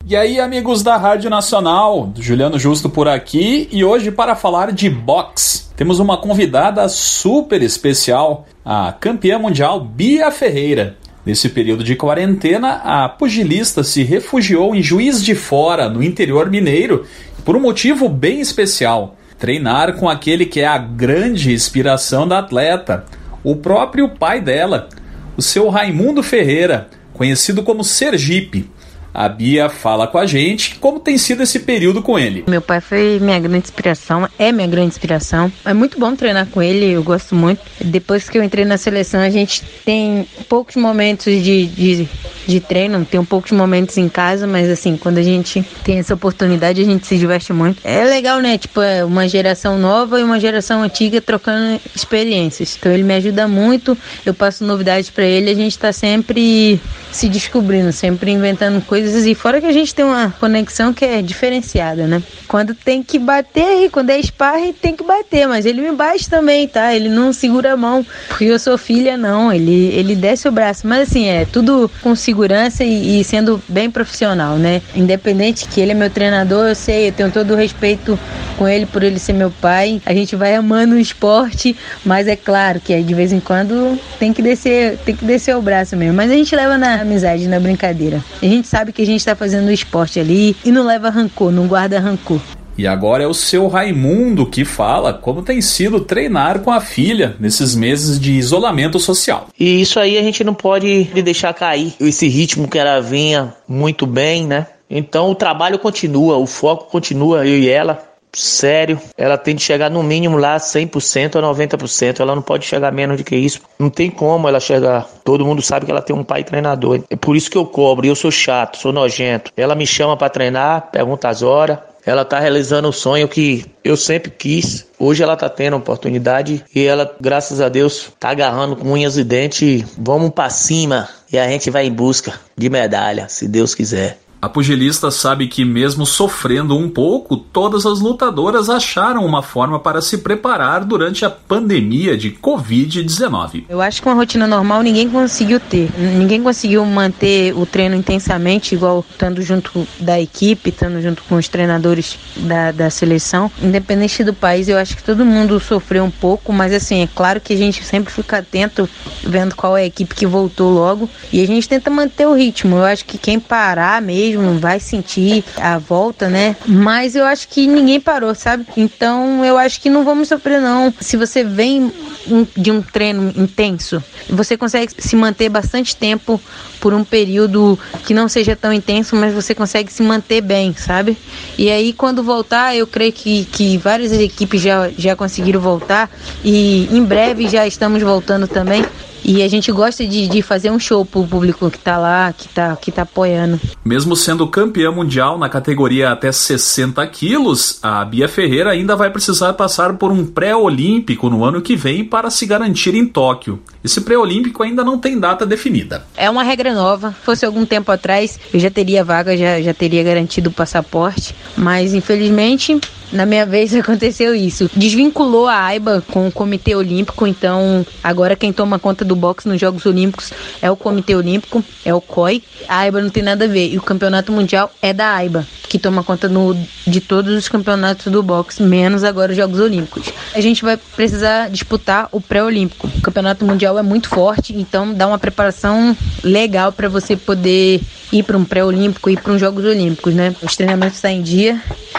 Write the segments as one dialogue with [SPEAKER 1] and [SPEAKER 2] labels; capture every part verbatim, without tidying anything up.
[SPEAKER 1] E aí, amigos da Rádio Nacional, Juliano Justo por aqui, e hoje para falar de boxe, temos uma convidada super especial, a campeã mundial Bia Ferreira. Nesse período de quarentena, a pugilista se refugiou em Juiz de Fora, no interior mineiro, por um motivo bem especial: treinar com aquele que é a grande inspiração da atleta, o próprio pai dela, o seu Raimundo Ferreira, conhecido como Sergipe. A Bia fala com a gente como tem sido esse período com ele.
[SPEAKER 2] Meu pai foi minha grande inspiração, é minha grande inspiração. É muito bom treinar com ele, eu gosto muito. Depois que eu entrei na seleção, a gente tem poucos momentos de, de, de treino, tem poucos momentos em casa, mas assim, quando a gente tem essa oportunidade, a gente se diverte muito. É legal, né? Tipo, é uma geração nova e uma geração antiga trocando experiências. Então ele me ajuda muito, eu passo novidades pra ele, a gente tá sempre se descobrindo, sempre inventando coisas. E fora que a gente tem uma conexão que é diferenciada, né? Quando tem que bater aí, quando é sparring, tem que bater, mas ele me bate também, tá? Ele não segura a mão, porque eu sou filha, não. Ele, ele desce o braço, mas assim, é tudo com segurança e, e sendo bem profissional, né? Independente que ele é meu treinador, eu sei, eu tenho todo o respeito com ele por ele ser meu pai. A gente vai amando o esporte, mas é claro que de vez em quando tem que descer, tem que descer o braço mesmo. Mas a gente leva na amizade, na brincadeira. A gente sabe que a gente está fazendo o esporte ali e não leva rancor, não guarda rancor.
[SPEAKER 1] E agora é o seu Raimundo que fala como tem sido treinar com a filha nesses meses de isolamento social.
[SPEAKER 3] E isso aí a gente não pode deixar cair, esse ritmo que ela vinha muito bem, né? Então o trabalho continua, o foco continua, eu e ela. Sério, ela tem de chegar no mínimo lá cem por cento a noventa por cento, ela não pode chegar menos do que isso. Não tem como ela chegar, todo mundo sabe que ela tem um pai treinador. É por isso que eu cobro, eu sou chato, sou nojento. Ela me chama pra treinar, pergunta as horas, ela tá realizando o sonho que eu sempre quis. Hoje ela tá tendo a oportunidade e ela, graças a Deus, tá agarrando com unhas e dentes. Vamos pra cima e a gente vai em busca de medalha, se Deus quiser.
[SPEAKER 1] A pugilista sabe que mesmo sofrendo um pouco, todas as lutadoras acharam uma forma para se preparar durante a pandemia de covid dezenove.
[SPEAKER 2] Eu acho que uma rotina normal ninguém conseguiu ter. Ninguém conseguiu manter o treino intensamente, igual estando junto da equipe, estando junto com os treinadores da, da seleção. Independente do país, eu acho que todo mundo sofreu um pouco, mas assim, é claro que a gente sempre fica atento, vendo qual é a equipe que voltou logo, e a gente tenta manter o ritmo. Eu acho que quem parar mesmo não vai sentir a volta, né? Mas eu acho que ninguém parou, sabe? Então eu acho que não vamos sofrer, não. Se você vem de um treino intenso, você consegue se manter bastante tempo por um período que não seja tão intenso, mas você consegue se manter bem, sabe? E aí quando voltar, eu creio que, que várias equipes já, já conseguiram voltar e em breve já estamos voltando também. E a gente gosta de, de fazer um show pro público que tá lá, que tá, que tá apoiando.
[SPEAKER 1] Mesmo sendo campeã mundial na categoria até sessenta quilos, a Bia Ferreira ainda vai precisar passar por um pré-olímpico no ano que vem para se garantir em Tóquio. Esse pré-olímpico ainda não tem data definida.
[SPEAKER 2] É uma regra nova. Se fosse algum tempo atrás, eu já teria vaga, já, já teria garantido o passaporte. Mas, infelizmente, na minha vez aconteceu isso. Desvinculou a AIBA com o Comitê Olímpico, então agora quem toma conta do boxe nos Jogos Olímpicos é o Comitê Olímpico, é o C O I. A AIBA não tem nada a ver. E o Campeonato Mundial é da AIBA, que toma conta no, de todos os campeonatos do boxe, menos agora os Jogos Olímpicos. A gente vai precisar disputar o pré-olímpico. O Campeonato Mundial é muito forte, então dá uma preparação legal para você poder ir para um pré-olímpico e para uns Jogos Olímpicos, né? Os treinamentos estão em dia.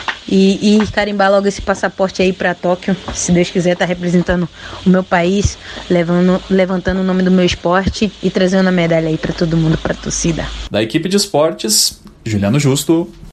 [SPEAKER 2] E, e carimbar logo esse passaporte aí para Tóquio, se Deus quiser, tá representando o meu país, levando, levantando o nome do meu esporte e trazendo a medalha aí para todo mundo, para a torcida.
[SPEAKER 1] Da equipe de esportes, Juliano Justo.